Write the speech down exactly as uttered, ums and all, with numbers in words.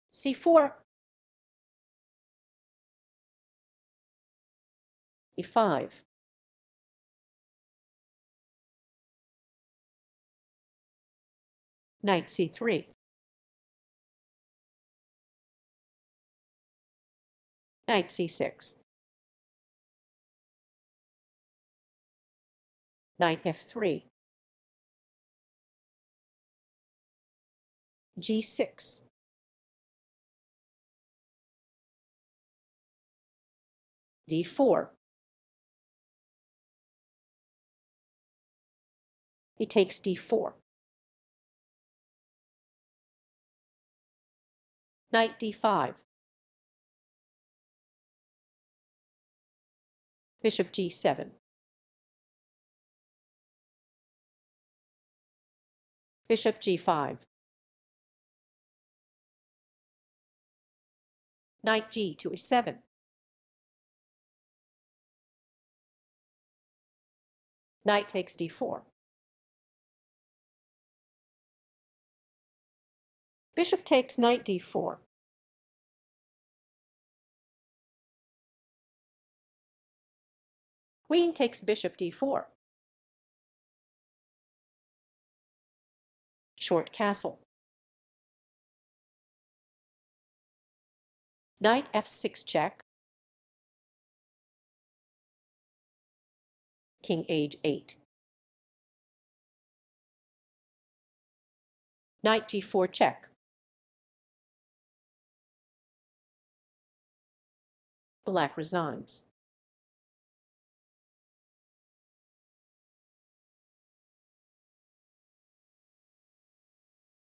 c four, e five, knight c three, knight c six, knight f three, g six, d four. He takes d four. Knight d five. Bishop g seven. Bishop g five. Knight g to e seven. Knight takes d four. Bishop takes knight d four. Queen takes bishop d four. Short castle. Knight f six check. King h eight. Knight g four check. Black resigns.